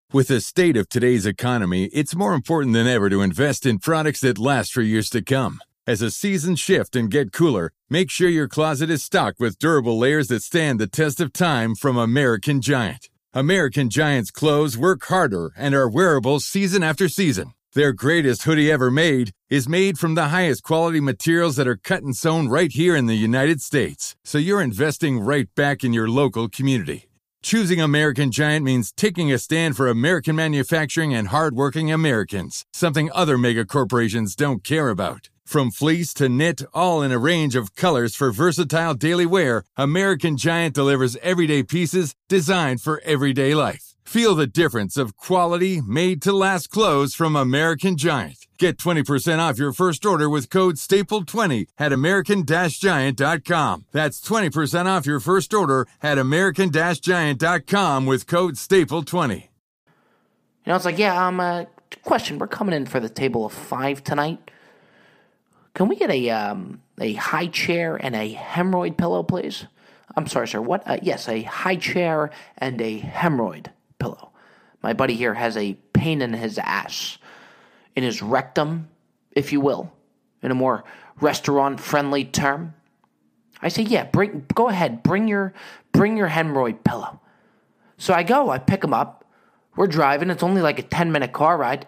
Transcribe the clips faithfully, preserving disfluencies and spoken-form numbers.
With the state of today's economy, it's more important than ever to invest in products that last for years to come. As the seasons shift and get cooler, make sure your closet is stocked with durable layers that stand the test of time from American Giant. American Giant's clothes work harder and are wearable season after season. Their greatest hoodie ever made is made from the highest quality materials that are cut and sewn right here in the United States. So you're investing right back in your local community. Choosing American Giant means taking a stand for American manufacturing and hardworking Americans, something other mega corporations don't care about. From fleece to knit, all in a range of colors for versatile daily wear, American Giant delivers everyday pieces designed for everyday life. Feel the difference of quality, made-to-last clothes from American Giant. Get twenty percent off your first order with code staple twenty at american giant dot com. That's twenty percent off your first order at american giant dot com with code staple twenty. You know, it's like, yeah, um, uh, question, we're coming in for the table of five tonight. Can we get a um a high chair and a hemorrhoid pillow, please? I'm sorry, sir. What? Uh, yes, a high chair and a hemorrhoid pillow. My buddy here has a pain in his ass, in his rectum, if you will, in a more restaurant-friendly term. I say, yeah, bring, go ahead, bring your, bring your hemorrhoid pillow. So I go, I pick him up. We're driving. It's only like a ten-minute car ride.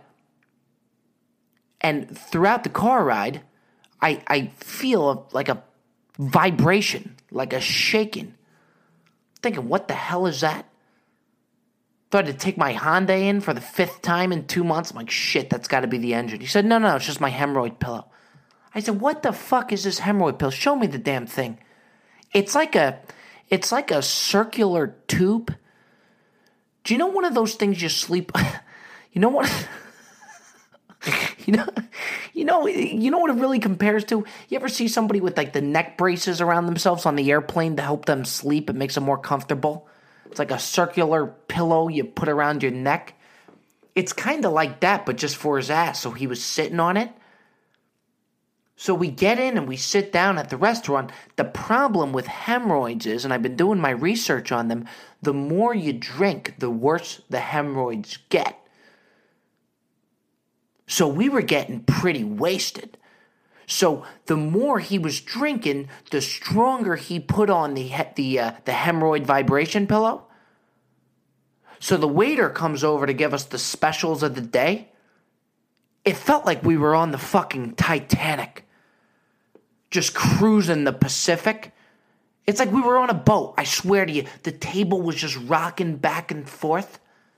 And throughout the car ride, I, I feel a, like a vibration, like a shaking. Thinking, what the hell is that? Thought to take my Honda in for the fifth time in two months. I'm like, shit, that's got to be the engine. He said, no, no, it's just my hemorrhoid pillow. I said, what the fuck is this hemorrhoid pillow? Show me the damn thing. It's like a, it's like a circular tube. Do you know one of those things you sleep? You know what? you know, you know, you know what it really compares to? You ever see somebody with like the neck braces around themselves on the airplane to help them sleep? It makes them more comfortable. It's like a circular pillow you put around your neck. It's kind of like that, but just for his ass. So he was sitting on it. So we get in and we sit down at the restaurant. The problem with hemorrhoids is, and I've been doing my research on them, the more you drink, the worse the hemorrhoids get. So we were getting pretty wasted. So the more he was drinking, the stronger he put on the the uh, the hemorrhoid vibration pillow. So the waiter comes over to give us the specials of the day. It felt like we were on the fucking Titanic, just cruising the Pacific. It's like we were on a boat. I swear to you, the table was just rocking back and forth.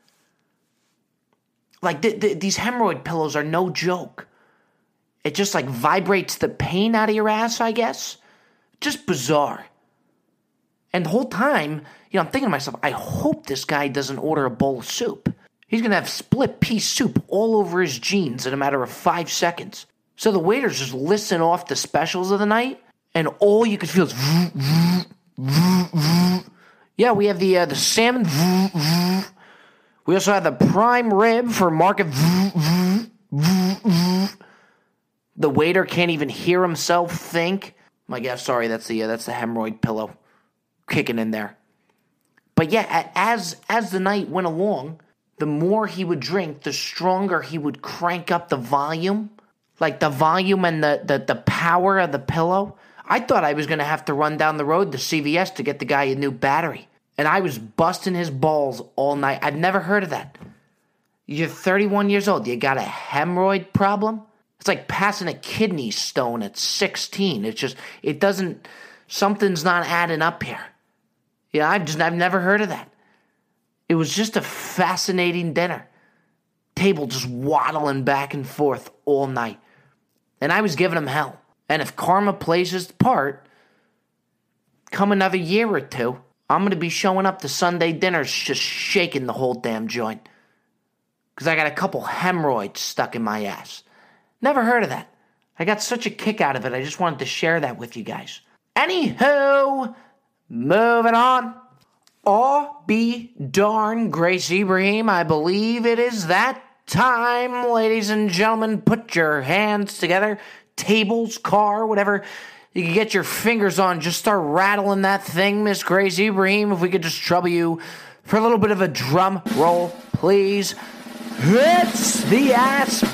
Like th- th- these hemorrhoid pillows are no joke. It just like vibrates the pain out of your ass, I guess. Just bizarre. And the whole time, you know, I'm thinking to myself, I hope this guy doesn't order a bowl of soup. He's going to have split pea soup all over his jeans in a matter of five seconds. So the waiter's just listing off the specials of the night, and all you could feel is... Yeah, we have the uh, the salmon... We also have the prime rib for market... The waiter can't even hear himself think. I'm like, yeah, sorry, that's the uh, that's the hemorrhoid pillow kicking in there. But yeah, as as the night went along, the more he would drink, the stronger he would crank up the volume. Like the volume and the, the, the power of the pillow. I thought I was going to have to run down the road to C V S to get the guy a new battery. And I was busting his balls all night. I've never heard of that. You're thirty-one years old. You got a hemorrhoid problem? It's like passing a kidney stone at sixteen. It's just, it doesn't, something's not adding up here. Yeah, I've just, I've never heard of that. It was just a fascinating dinner. Table just waddling back and forth all night. And I was giving him hell. And if karma plays his part, come another year or two, I'm going to be showing up to Sunday dinners just shaking the whole damn joint. Because I got a couple hemorrhoids stuck in my ass. Never heard of that. I got such a kick out of it, I just wanted to share that with you guys. Anywho, moving on. Aw, be darn, Grace Ibrahim, I believe it is that time, ladies and gentlemen. Put your hands together, tables, car, whatever you can get your fingers on. Just start rattling that thing, Miss Grace Ibrahim. If we could just trouble you for a little bit of a drum roll, please. It's the Ask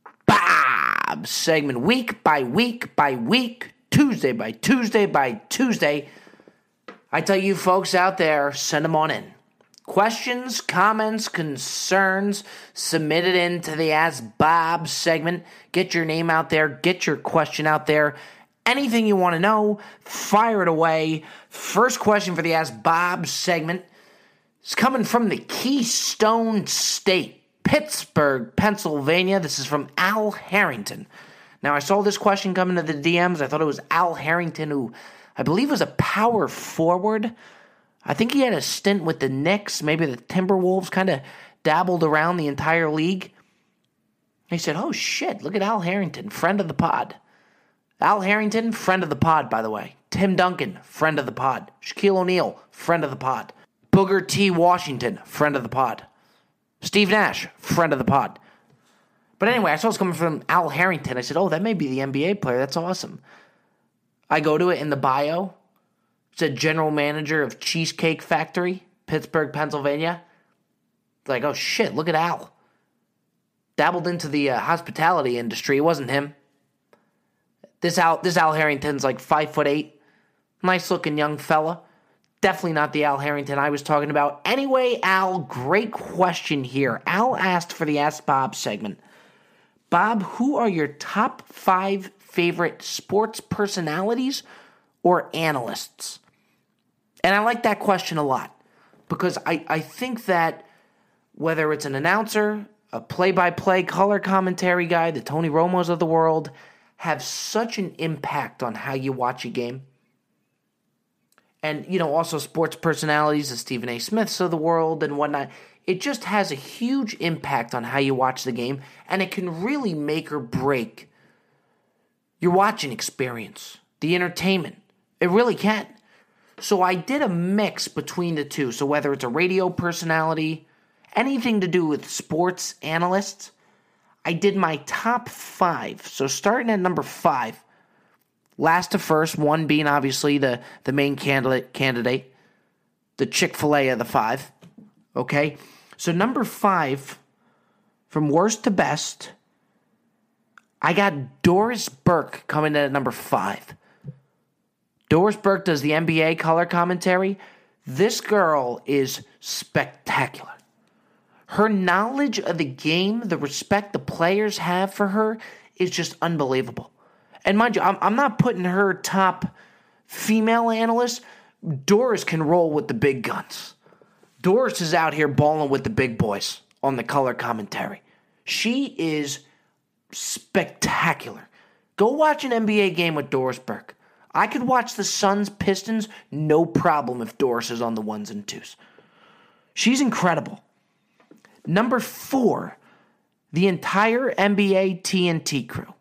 Bob segment, week by week by week, Tuesday by Tuesday by Tuesday. I tell you folks out there, send them on in. Questions, comments, concerns, submitted into the Ask Bob segment. Get your name out there. Get your question out there. Anything you want to know, fire it away. First question for the Ask Bob segment is coming from the Keystone State, Pittsburgh, Pennsylvania. This is from Al Harrington. Now, I saw this question come into the D Ms. I thought it was Al Harrington, who I believe was a power forward. I think he had a stint with the Knicks, maybe the Timberwolves, kind of dabbled around the entire league. He said, oh shit, look at Al Harrington, friend of the pod. Al Harrington, friend of the pod, by the way. Tim Duncan, friend of the pod. Shaquille O'Neal, friend of the pod. Booger T. Washington, friend of the pod. Steve Nash, friend of the pod. But anyway, I saw this coming from Al Harrington. I said, oh, that may be the N B A player. That's awesome. I go to it in the bio. It's a general manager of Cheesecake Factory, Pittsburgh, Pennsylvania. It's like, oh shit, look at Al. Dabbled into the uh, hospitality industry. It wasn't him. This Al, this Al Harrington's like five foot eight. Nice looking young fella. Definitely not the Al Harrington I was talking about. Anyway, Al, great question here. Al asked for the Ask Bob segment. Bob, who are your top five favorite sports personalities or analysts? And I like that question a lot because I, I think that whether it's an announcer, a play-by-play color commentary guy, the Tony Romos of the world, have such an impact on how you watch a game. And, you know, also sports personalities, the Stephen A. Smiths of the world and whatnot. It just has a huge impact on how you watch the game, and it can really make or break your watching experience, the entertainment. It really can. So I did a mix between the two. So whether it's a radio personality, anything to do with sports analysts, I did my top five. So starting at number five, last to first, one being obviously the, the main candidate, candidate, the Chick-fil-A of the five. Okay? So number five, from worst to best, I got Doris Burke coming in at number five. Doris Burke does the N B A color commentary. This girl is spectacular. Her knowledge of the game, the respect the players have for her, is just unbelievable. And mind you, I'm, I'm not putting her top female analyst. Doris can roll with the big guns. Doris is out here balling with the big boys on the color commentary. She is spectacular. Go watch an N B A game with Doris Burke. I could watch the Suns Pistons, no problem if Doris is on the ones and twos. She's incredible. Number four, the entire N B A T N T crew.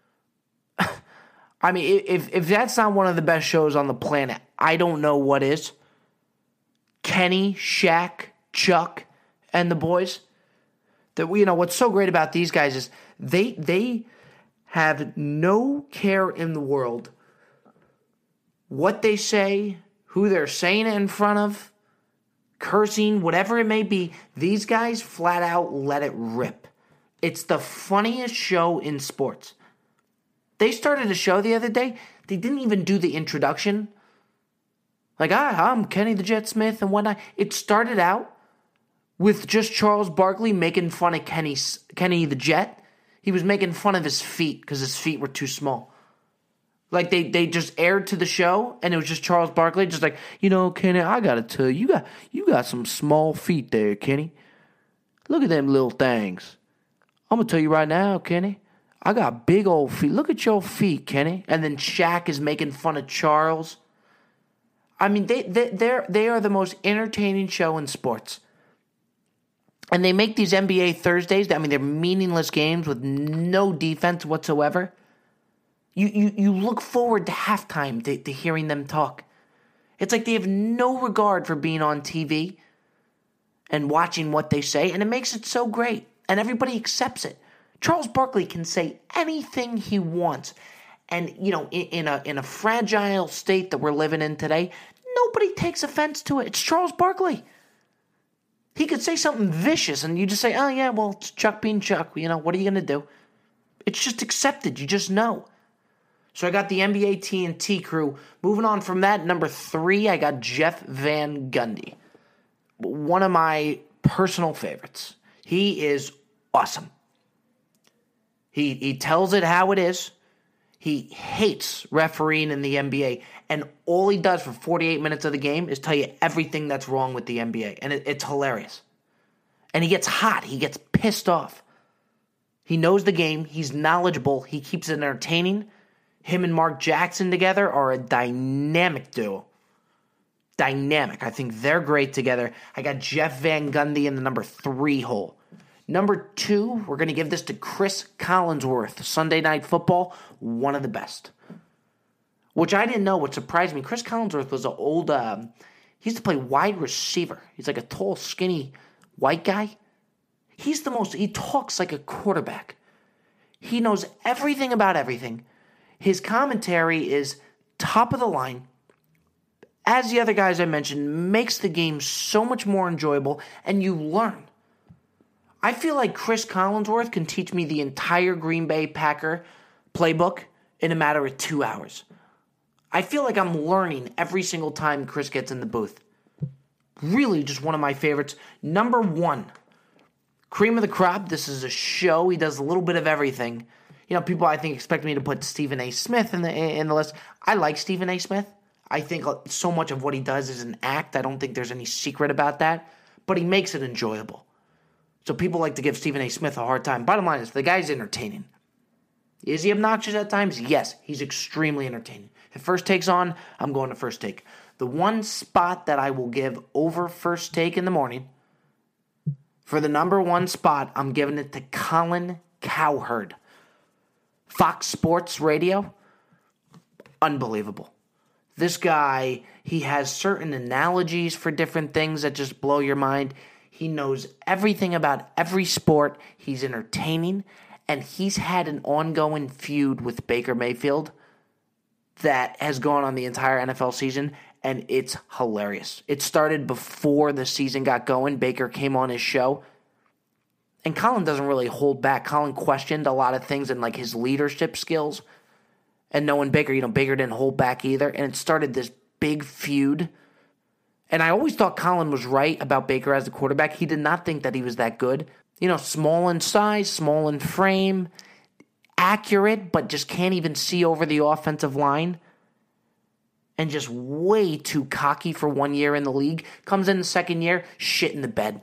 I mean, if if that's not one of the best shows on the planet, I don't know what is. Kenny, Shaq, Chuck, and the boys. That you know what's so great about these guys is they they have no care in the world what they say, who they're saying it in front of, cursing, whatever it may be. These guys flat out let it rip. It's the funniest show in sports. They started a show the other day. They didn't even do the introduction. Like, ah, I'm Kenny the Jet Smith and whatnot. It started out with just Charles Barkley making fun of Kenny, Kenny the Jet. He was making fun of his feet because his feet were too small. Like, they, they just aired to the show, and it was just Charles Barkley, just like, you know, Kenny, I got to tell you, you got, you got some small feet there, Kenny. Look at them little things. I'm going to tell you right now, Kenny, I got big old feet. Look at your feet, Kenny. And then Shaq is making fun of Charles. I mean, they, they, they're, they are the most entertaining show in sports. And they make these N B A Thursdays, I mean, they're meaningless games with no defense whatsoever. You you you look forward to halftime to, to hearing them talk. It's like they have no regard for being on T V and watching what they say, and it makes it so great. And everybody accepts it. Charles Barkley can say anything he wants. And, you know, in, in a in a fragile state that we're living in today, nobody takes offense to it. It's Charles Barkley. He could say something vicious, and you just say, oh, yeah, well, it's Chuck being Chuck. You know, what are you going to do? It's just accepted. You just know. So I got the N B A T N T crew. Moving on from that, number three, I got Jeff Van Gundy. One of my personal favorites. He is awesome. He he tells it how it is. He hates refereeing in the N B A. And all he does for forty-eight minutes of the game is tell you everything that's wrong with the N B A. And it, it's hilarious. And he gets hot. He gets pissed off. He knows the game. He's knowledgeable. He keeps it entertaining. Him and Mark Jackson together are a dynamic duo. Dynamic. I think they're great together. I got Jeff Van Gundy in the number three hole. Number two, we're going to give this to Chris Collinsworth. Sunday Night Football, one of the best. Which I didn't know, what surprised me. Chris Collinsworth was an old, um, he used to play wide receiver. He's like a tall, skinny white guy. He's the most, he talks like a quarterback. He knows everything about everything. His commentary is top of the line. As the other guys I mentioned, makes the game so much more enjoyable, and you learn. I feel like Chris Collinsworth can teach me the entire Green Bay Packer playbook in a matter of two hours. I feel like I'm learning every single time Chris gets in the booth. Really just one of my favorites. Number one, cream of the crop. This is a show. He does a little bit of everything. You know, people I think expect me to put Stephen A. Smith in the in the list. I like Stephen A. Smith. I think so much of what he does is an act. I don't think there's any secret about that. But he makes it enjoyable. So people like to give Stephen A. Smith a hard time. Bottom line is, the guy's entertaining. Is he obnoxious at times? Yes, he's extremely entertaining. If First Take's on, I'm going to First Take. The one spot that I will give over First Take in the morning, for the number one spot, I'm giving it to Colin Cowherd. Fox Sports Radio, unbelievable. This guy, he has certain analogies for different things that just blow your mind. He knows everything about every sport. He's entertaining. And he's had an ongoing feud with Baker Mayfield that has gone on the entire N F L season. And it's hilarious. It started before the season got going. Baker came on his show. And Colin doesn't really hold back. Colin questioned a lot of things and like his leadership skills. And knowing Baker, you know, Baker didn't hold back either. And it started this big feud. And I always thought Colin was right about Baker as the quarterback. He did not think that he was that good. You know, small in size, small in frame, accurate, but just can't even see over the offensive line. And just way too cocky for one year in the league. Comes in the second year, shit in the bed.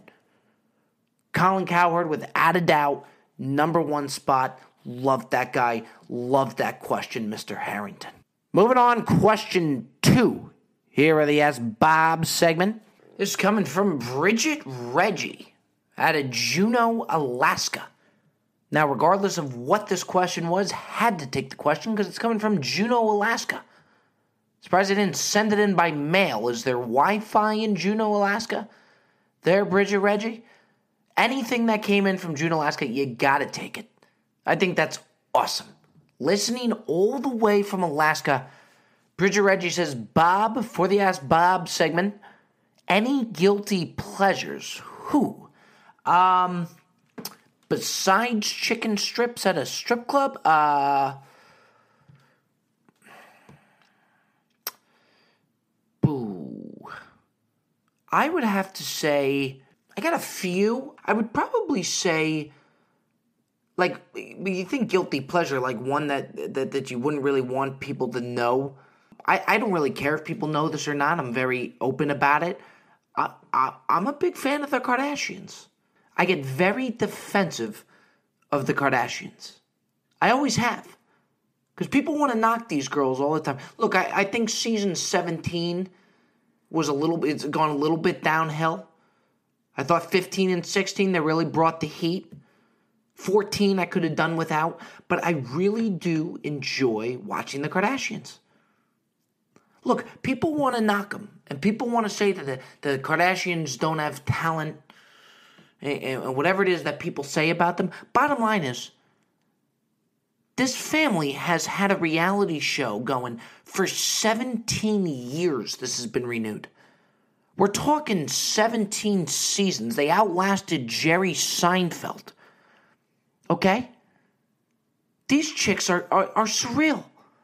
Colin Cowherd, without a doubt, number one spot. Loved that guy. Loved that question, Mister Harrington. Moving on, question two. Here are the Ask Bob segment. This is coming from Bridget Reggie out of Juneau, Alaska. Now, regardless of what this question was, had to take the question because it's coming from Juneau, Alaska. Surprised they didn't send it in by mail. Is there Wi-Fi in Juneau, Alaska? There, Bridget Reggie? Anything that came in from Juneau, Alaska, you gotta take it. I think that's awesome. Listening all the way from Alaska, Bridget Reggie says, Bob, for the Ask Bob segment, any guilty pleasures? Who? Um, besides chicken strips at a strip club? Uh, boo. I would have to say, I got a few. I would probably say, like, you think guilty pleasure, like one that, that, that you wouldn't really want people to know. I, I don't really care if people know this or not. I'm very open about it. I, I, I'm a big fan of the Kardashians. I get very defensive of the Kardashians. I always have. Because people want to knock these girls all the time. Look, I, I think season seventeen was a little bit, it's gone a little bit downhill. I thought fifteen and sixteen, they really brought the heat. fourteen, I could have done without. But I really do enjoy watching the Kardashians. Look, people want to knock them. And people want to say that the, the Kardashians don't have talent. And, and whatever it is that people say about them. Bottom line is, this family has had a reality show going for seventeen years. This has been renewed. We're talking seventeen seasons. They outlasted Jerry Seinfeld. Okay? These chicks are, are, are surreal.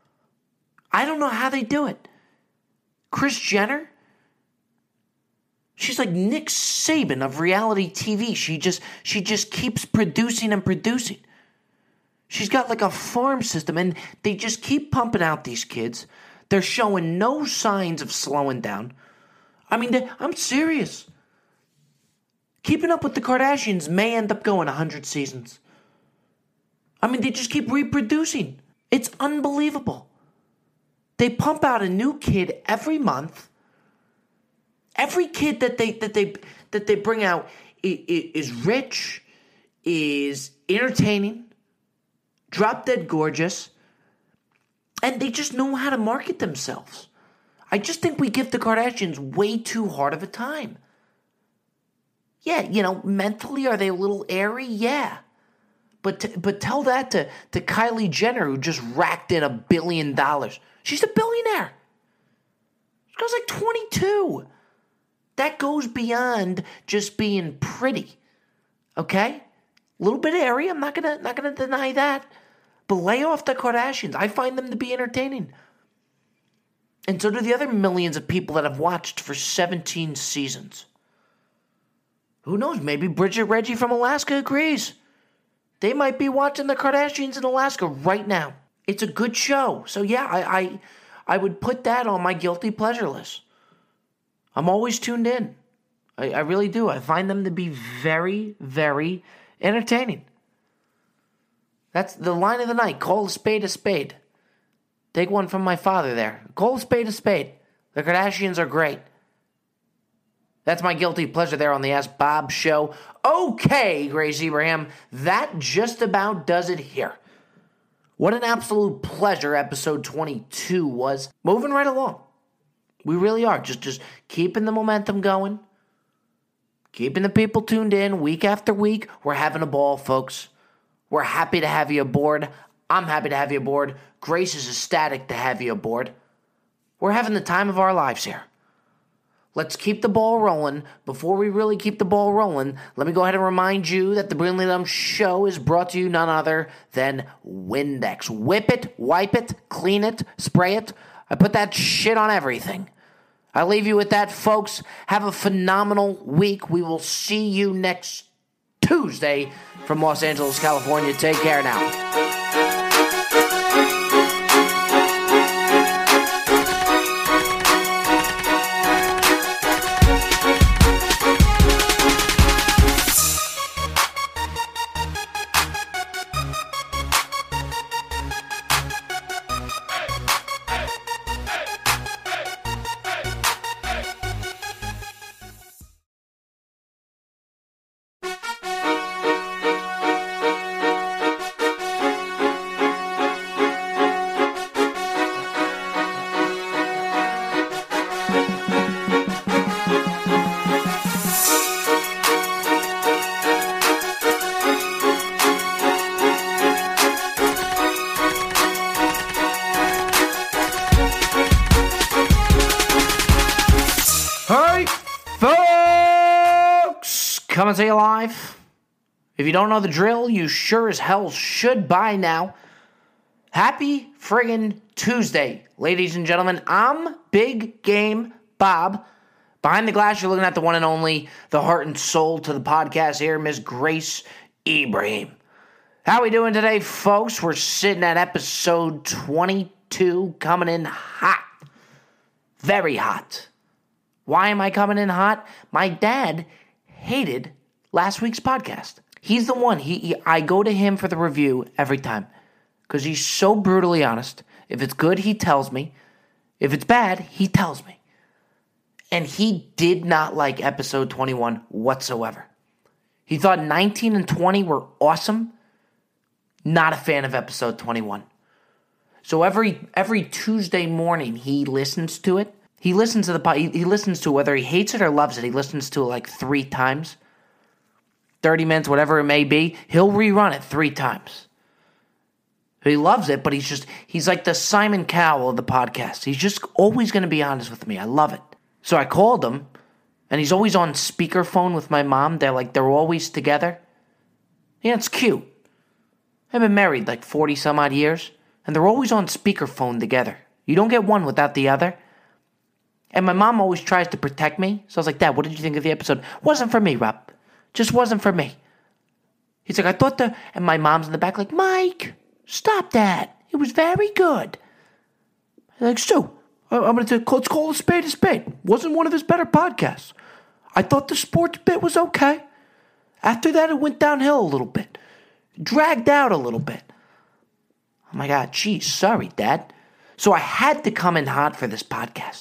I don't know how they do it. Kris Jenner, she's like Nick Saban of reality T V. She just she just keeps producing and producing. She's got like a farm system, and they just keep pumping out these kids. They're showing no signs of slowing down. I mean, they, I'm serious. Keeping Up with the Kardashians may end up going one hundred seasons. I mean, they just keep reproducing. It's unbelievable. They pump out a new kid every month. Every kid that they that they that they bring out is rich, is entertaining, drop dead gorgeous, and they just know how to market themselves. I just think we give the Kardashians way too hard of a time. Yeah, you know, mentally, are they a little airy? Yeah. But t- but tell that to, to Kylie Jenner, who just racked in a billion dollars. She's a billionaire. She goes like twenty-two. That goes beyond just being pretty. Okay? A little bit airy. I'm not gonna not gonna deny that. But lay off the Kardashians. I find them to be entertaining. And so do the other millions of people that have watched for seventeen seasons. Who knows? Maybe Bridget Reggie from Alaska agrees. They might be watching the Kardashians in Alaska right now. It's a good show. So yeah, I, I I would put that on my guilty pleasure list. I'm always tuned in. I, I really do. I find them to be very, very entertaining. That's the line of the night. Call a spade a spade. Take one from my father there. Call a spade a spade. The Kardashians are great. That's my guilty pleasure there on the Ask Bob Show. Okay, Grace Abraham, that just about does it here. What an absolute pleasure episode twenty-two was. Moving right along. We really are. Just, just keeping the momentum going. Keeping the people tuned in week after week. We're having a ball, folks. We're happy to have you aboard. I'm happy to have you aboard. Grace is ecstatic to have you aboard. We're having the time of our lives here. Let's keep the ball rolling. Before we really keep the ball rolling, let me go ahead and remind you that the Brilliantly Dumb Show is brought to you none other than Windex. Whip it, wipe it, clean it, spray it. I put that shit on everything. I leave you with that, folks. Have a phenomenal week. We will see you next Tuesday from Los Angeles, California. Take care now. Coming to you live. If you don't know the drill, you sure as hell should by now. Happy friggin' Tuesday, ladies and gentlemen. I'm Big Game Bob. Behind the glass, you're looking at the one and only, the heart and soul to the podcast here, Miss Grace Abraham. How we doing today, folks? We're sitting at episode twenty-two, coming in hot. Very hot. Why am I coming in hot? My dad hated last week's podcast. He's the one. He, he I go to him for the review every time because he's so brutally honest. If it's good, he tells me. If it's bad, he tells me. And he did not like episode twenty-one whatsoever. He thought nineteen and twenty were awesome. Not a fan of episode twenty-one. So every every Tuesday morning he listens to it. He listens to the he, he listens to it, whether he hates it or loves it. He listens to it like three times, thirty minutes, whatever it may be. He'll rerun it three times. He loves it, but he's just he's like the Simon Cowell of the podcast. He's just always going to be honest with me. I love it. So I called him And he's always on speakerphone with my mom. They're like, they're always together. Yeah, it's cute. They've been married like forty some odd years. And they're always on speakerphone together. You don't get one without the other. And my mom always tries to protect me. So I was like, Dad, what did you think of the episode? Wasn't for me, Rob. Just wasn't for me. He's like, I thought the... And my mom's in the back like, Mike, stop that. It was very good. I'm like, Stu, I'm going to let's call a spade a spade. Wasn't one of his better podcasts. I thought the sports bit was okay. After that, it went downhill a little bit. Dragged out a little bit. Oh my God, geez, sorry, Dad. So I had to come in hot for this podcast.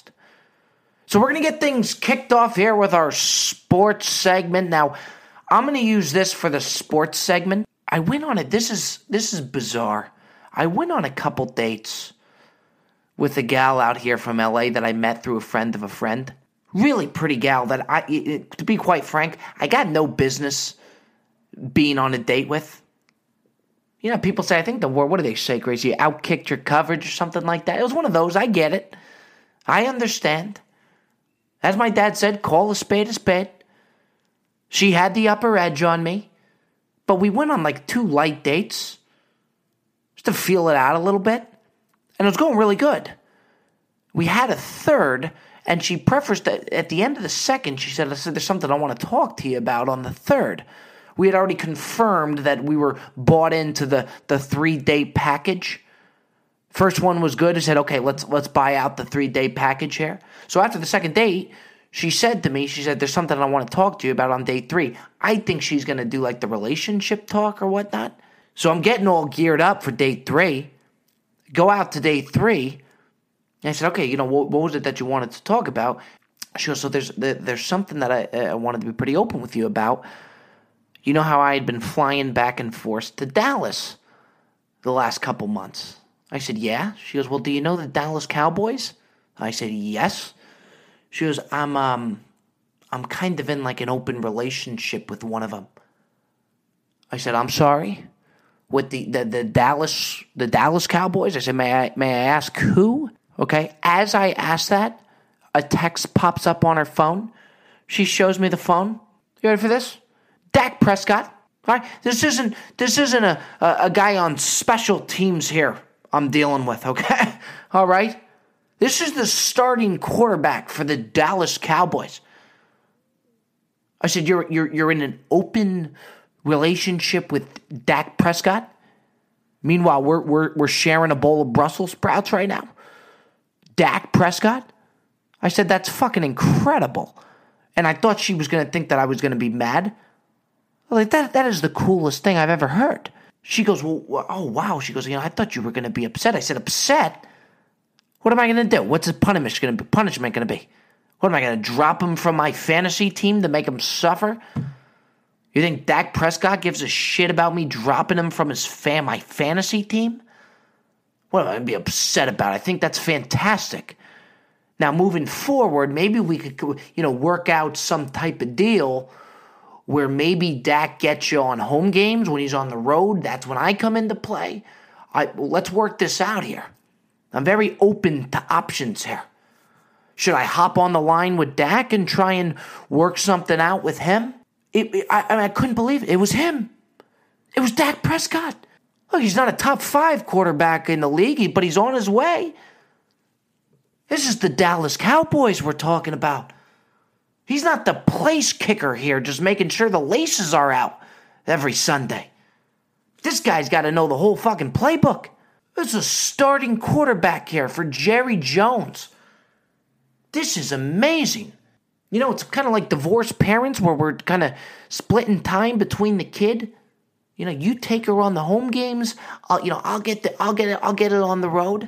So we're going to get things kicked off here with our sports segment. Now, I'm going to use this for the sports segment. I went on it. This is this is bizarre. I went on a couple dates with a gal out here from L A that I met through a friend of a friend. Really pretty gal that I, it, to be quite frank, I got no business being on a date with. You know, people say, I think the word, what do they say, Grace? You outkicked your coverage or something like that. It was one of those. I get it. I understand. As my dad said, call a spade a spade. She had the upper edge on me. But we went on like two light dates just to feel it out a little bit. And it was going really good. We had a third, and she prefaced that at the end of the second, she said, I said, there's something I want to talk to you about on the third. We had already confirmed that we were bought into the, the three-date package. First one was good. I said, okay, let's let's buy out the three-day package here. So after the second date, she said to me, she said, there's something I want to talk to you about on date three. I think she's going to do like the relationship talk or whatnot. So I'm getting all geared up for date three. Go out to date three. And I said, okay, you know, what, what was it that you wanted to talk about? She goes, so there's there's something that I, I wanted to be pretty open with you about. You know how I had been flying back and forth to Dallas the last couple months? I said, yeah. She goes, well, do you know the Dallas Cowboys? I said, yes. She goes, I'm um, I'm kind of in like an open relationship with one of them. I said, I'm sorry. With the, the, the Dallas the Dallas Cowboys? I said, may I may I ask who? Okay. As I asked that, a text pops up on her phone. She shows me the phone. You ready for this? Dak Prescott. All right. This isn't this isn't a, a, a guy on special teams here I'm dealing with, okay? All right? This is the starting quarterback for the Dallas Cowboys. I said, you're you're you're in an open relationship with Dak Prescott? Meanwhile, we're we're we're sharing a bowl of Brussels sprouts right now. Dak Prescott? I said, that's fucking incredible. And I thought she was going to think that I was going to be mad. Like, that that is the coolest thing I've ever heard. She goes, well, oh, wow. She goes, you know, I thought you were going to be upset. I said, upset? What am I going to do? What's the punishment going to be? Punishment going to be? What am I going to drop him from my fantasy team to make him suffer? You think Dak Prescott gives a shit about me dropping him from his fan, my fantasy team? What am I going to be upset about? I think that's fantastic. Now, moving forward, maybe we could, you know, work out some type of deal where maybe Dak gets you on home games when he's on the road. That's when I come into play. I, well, let's work this out here. I'm very open to options here. Should I hop on the line with Dak and try and work something out with him? It, it, I, I, mean, I couldn't believe it. It was him. It was Dak Prescott. Look, he's not a top five quarterback in the league, but he's on his way. This is the Dallas Cowboys we're talking about. He's not the place kicker here, just making sure the laces are out every Sunday. This guy's got to know the whole fucking playbook. This is a starting quarterback here for Jerry Jones. This is amazing. You know, it's kind of like divorced parents where we're kind of splitting time between the kid. You know, you take her on the home games. I'll, you know, I'll get the, I'll get it, I'll get it on the road.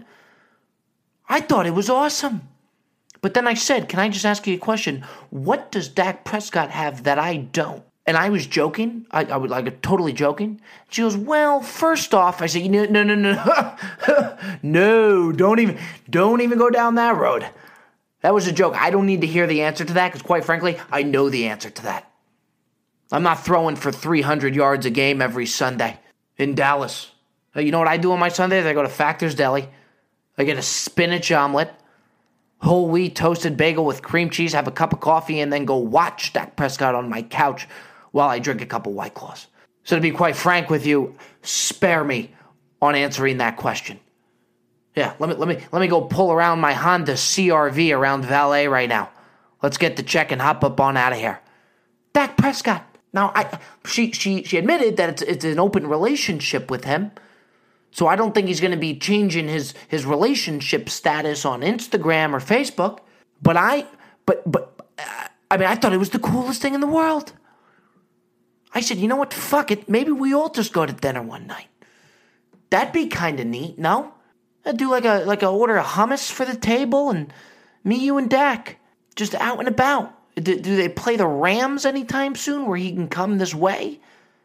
I thought it was awesome. But then I said, can I just ask you a question? What does Dak Prescott have that I don't? And I was joking. I, I was like totally joking. She goes, well, first off, I said, no, no, no, no. no, don't even, don't even go down that road. That was a joke. I don't need to hear the answer to that because quite frankly, I know the answer to that. I'm not throwing for three hundred yards a game every Sunday in Dallas. You know what I do on my Sundays? I go to Factor's Deli. I get a spinach omelet. whole wheat toasted bagel with cream cheese, have a cup of coffee, and then go watch Dak Prescott on my couch while I drink a couple White Claws? So to be quite frank with you, spare me on answering that question. Yeah, let me let me let me go pull around my Honda C R V around Valet right now. Let's get the check and hop up on out of here. Dak Prescott. Now, I she she she admitted that it's it's an open relationship with him. So I don't think he's going to be changing his, his relationship status on Instagram or Facebook. But I, but, but, uh, I mean, I thought it was the coolest thing in the world. I said, you know what? Fuck it. Maybe we all just go to dinner one night. That'd be kind of neat, no? I'd do like a, like a order of hummus for the table and me, you, and Dak just out and about. Do, do they play the Rams anytime soon where he can come this way?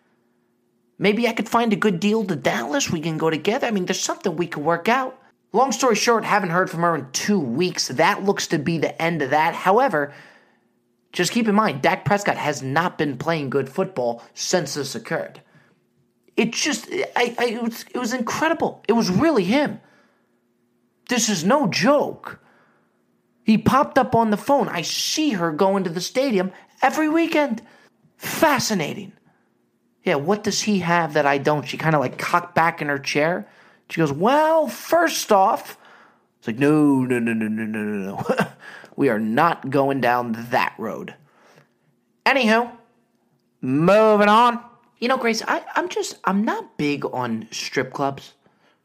Maybe I could find a good deal to Dallas. We can go together. I mean, there's something we could work out. Long story short, haven't heard from her in two weeks. That looks to be the end of that. However, just keep in mind, Dak Prescott has not been playing good football since this occurred. It just, I, I, it was, it was incredible. It was really him. This is no joke. He popped up on the phone. I see her going to the stadium every weekend. Fascinating. Yeah, what does he have that I don't? She kind of like cocked back in her chair. She goes, well, first off, it's like, no, no, no, no, no, no, no, no. We are not going down that road. Anywho, moving on. You know, Grace, I, I'm just, I'm not big on strip clubs.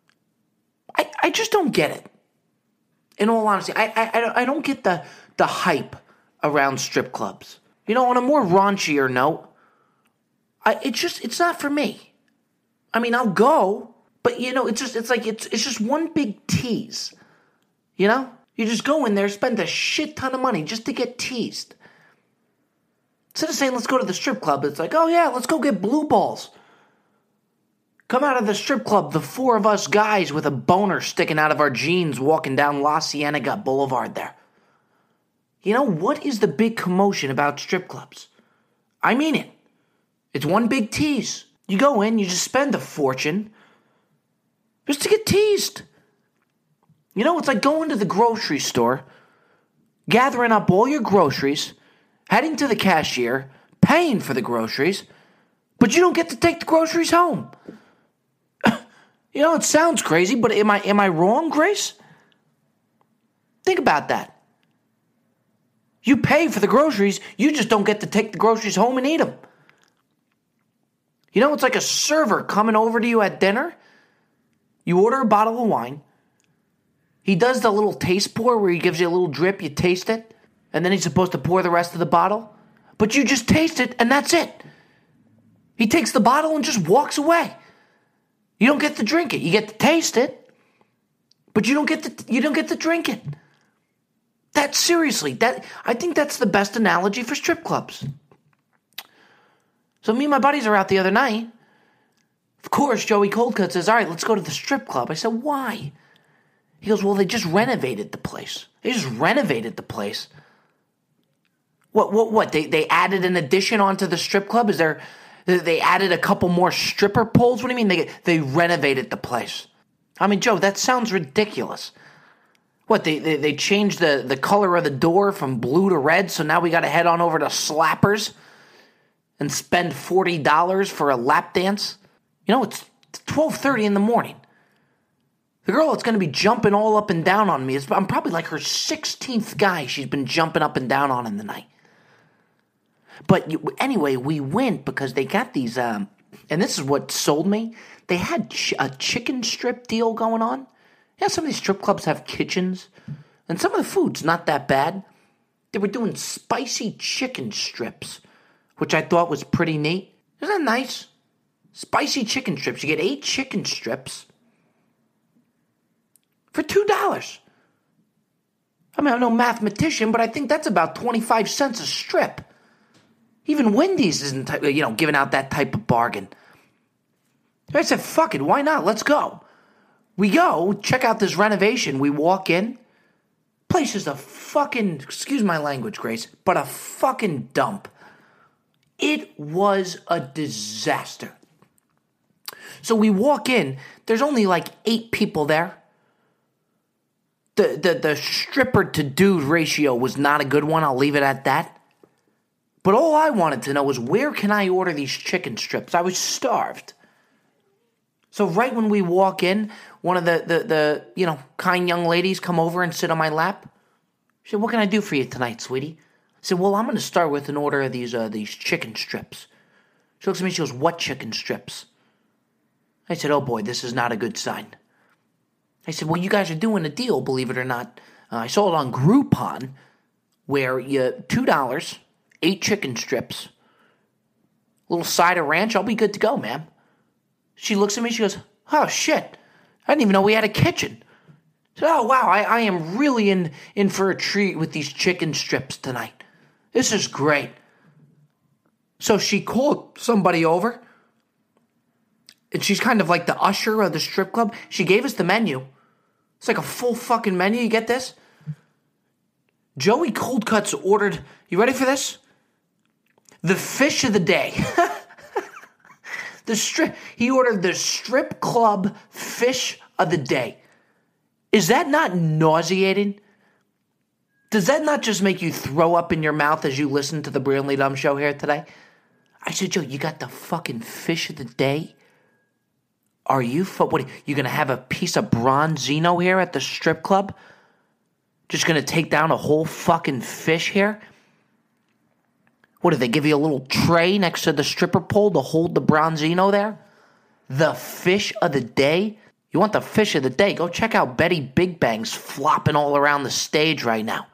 I, I just don't get it. In all honesty, I, I, I don't get the, the hype around strip clubs. You know, on a more raunchier note, I, it's just, it's not for me. I mean, I'll go, but you know, it's just, it's like, it's, it's just one big tease. You know, you just go in there, spend a shit ton of money just to get teased. Instead of saying, let's go to the strip club, it's like, oh yeah, let's go get blue balls. Come out of the strip club, the four of us guys with a boner sticking out of our jeans walking down La Cienega Boulevard there. You know, what is the big commotion about strip clubs? I mean it. It's one big tease. You go in, you just spend a fortune just to get teased. You know, it's like going to the grocery store, gathering up all your groceries, heading to the cashier, paying for the groceries, but you don't get to take the groceries home. You know, it sounds crazy, but am I am I wrong, Grace? Think about that. You pay for the groceries, you just don't get to take the groceries home and eat them. You know, it's like a server coming over to you at dinner. You order a bottle of wine. He does the little taste pour where he gives you a little drip, you taste it, and then he's supposed to pour the rest of the bottle. But you just taste it, and that's it. He takes the bottle and just walks away. You don't get to drink it. You get to taste it, but you don't get to you don't get to drink it. That seriously, that I think that's the best analogy for strip clubs. So me and my buddies are out the other night. Of course, Joey Coldcut says, all right, let's go to the strip club. I said, why? He goes, well, they just renovated the place. They just renovated the place. What, what, what? They, they added an addition onto the strip club? Is there, they added a couple more stripper poles? What do you mean they, they renovated the place? I mean, Joe, that sounds ridiculous. What, they, they, they changed the, the color of the door from blue to red, so now we got to head on over to Slappers and spend forty dollars for a lap dance? You know, it's twelve thirty in the morning. The girl that's going to be jumping all up and down on me is, I'm probably like her sixteenth guy she's been jumping up and down on in the night. But you, anyway, we went because they got these, um, and this is what sold me. They had ch- a chicken strip deal going on. Yeah, some of these strip clubs have kitchens, and some of the food's not that bad. They were doing spicy chicken strips, which I thought was pretty neat. Isn't that nice? Spicy chicken strips. You get eight chicken strips for two dollars. I mean, I'm no mathematician, but I think that's about twenty-five cents a strip. Even Wendy's isn't, you know, giving out that type of bargain. I said, fuck it, why not? Let's go. We go, check out this renovation. We walk in. Place is a fucking, excuse my language, Grace, but a fucking dump. It was a disaster. So we walk in. There's only like eight people there. the, the, the stripper to dude ratio was not a good one. I'll leave it at that. But all I wanted to know was, where can I order these chicken strips? I was starved. So right when we walk in, one of the, the, the you know, kind young ladies come over and sit on my lap. She said, what can I do for you tonight, sweetie? I said, well, I'm going to start with an order of these uh, these chicken strips. She looks at me, she goes, what chicken strips? I said, oh boy, this is not a good sign. I said, well, you guys are doing a deal, believe it or not. Uh, I saw it on Groupon, where you two dollars, eight chicken strips, a little side of ranch, I'll be good to go, ma'am. She looks at me, she goes, oh, shit, I didn't even know we had a kitchen. I said, oh, wow, I, I am really in, in for a treat with these chicken strips tonight. This is great. So she called somebody over, and she's kind of like the usher of the strip club. She gave us the menu. It's like a full fucking menu, you get this? Joey Cold Cuts ordered, you ready for this? The fish of the day. The strip, he ordered the strip club fish of the day. Is that not nauseating? Does that not just make you throw up in your mouth as you listen to the Brilliantly Dumb Show here today? I said, Joe, you got the fucking fish of the day? Are you, fu- what, you going to have a piece of Bronzino here at the strip club? Just going to take down a whole fucking fish here? What, did they give you a little tray next to the stripper pole to hold the Bronzino there? The fish of the day? You want the fish of the day? Go check out Betty Big Bang's flopping all around the stage right now.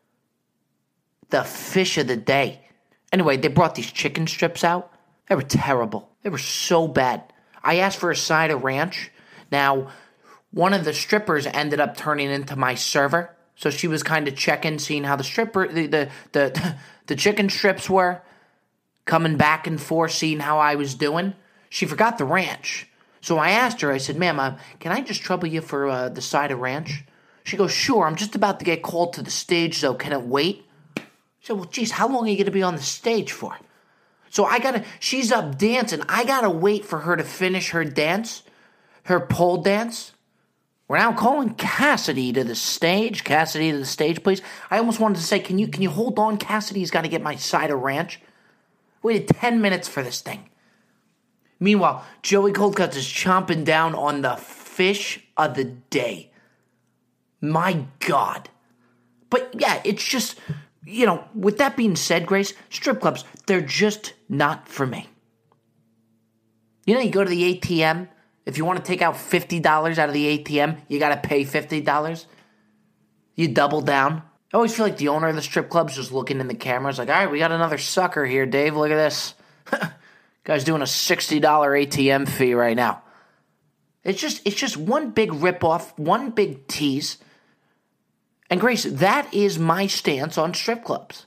The fish of the day. Anyway, they brought these chicken strips out. They were terrible. They were so bad. I asked for a side of ranch. Now, one of the strippers ended up turning into my server. So she was kind of checking, seeing how the stripper, the, the, the, the chicken strips were, coming back and forth, seeing how I was doing. She forgot the ranch. So I asked her, I said, ma'am, uh, can I just trouble you for uh, the side of ranch? She goes, sure, I'm just about to get called to the stage, though. Can it wait? I said, well, geez, how long are you going to be on the stage for? So I got to, she's up dancing. I got to wait for her to finish her dance, her pole dance. We're now calling Cassidy to the stage. Cassidy to the stage, please. I almost wanted to say, can you can you hold on? Cassidy's got to get my side of ranch. Waited ten minutes for this thing. Meanwhile, Joey Cold Cuts is chomping down on the fish of the day. My God. But yeah, it's just, you know, with that being said, Grace, strip clubs, they're just not for me. You know, you go to the A T M. If you want to take out fifty dollars out of the A T M, you got to pay fifty dollars. You double down. I always feel like the owner of the strip club's just looking in the cameras like, all right, we got another sucker here, Dave. Look at this. Guy's doing a sixty dollars A T M fee right now. It's just it's just one big ripoff, one big tease. And Grace, that is my stance on strip clubs.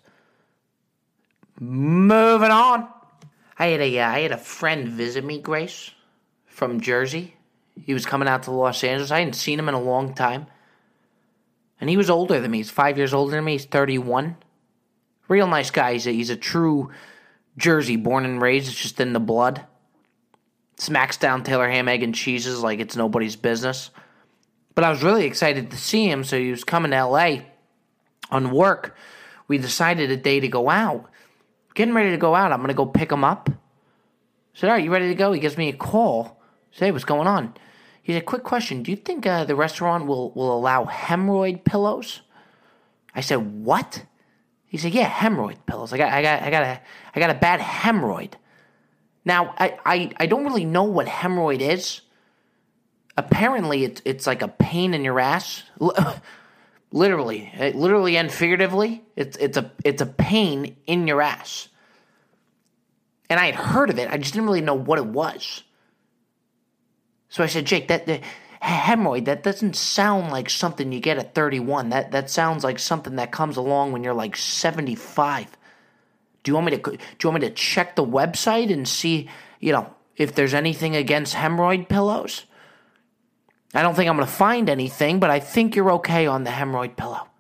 Moving on. I had a uh, I had a friend visit me, Grace, from Jersey. He was coming out to Los Angeles. I hadn't seen him in a long time. And he was older than me. He's five years older than me. He's thirty-one. Real nice guy. He's a, he's a true Jersey, born and raised. It's just in the blood. Smacks down Taylor ham, egg, and cheeses like it's nobody's business. But I was really excited to see him, so he was coming to L A on work. We decided a day to go out. Getting ready to go out. I'm going to go pick him up. I said, all right, you ready to go? He gives me a call. I said, hey, what's going on? He said, quick question. Do you think uh, the restaurant will, will allow hemorrhoid pillows? I said, what? He said, yeah, hemorrhoid pillows. I got, I got, I got a, I got a bad hemorrhoid. Now, I, I, I don't really know what hemorrhoid is. Apparently, it's it's like a pain in your ass. Literally, literally and figuratively, it's it's a it's a pain in your ass. And I had heard of it. I just didn't really know what it was. So I said, Jake, that the hemorrhoid, that doesn't sound like something you get at thirty-one. That that sounds like something that comes along when you're like seventy-five. Do you want me to do you want me to check the website and see, you know, if there's anything against hemorrhoid pillows? I don't think I'm going to find anything, but I think you're okay on the hemorrhoid pillow.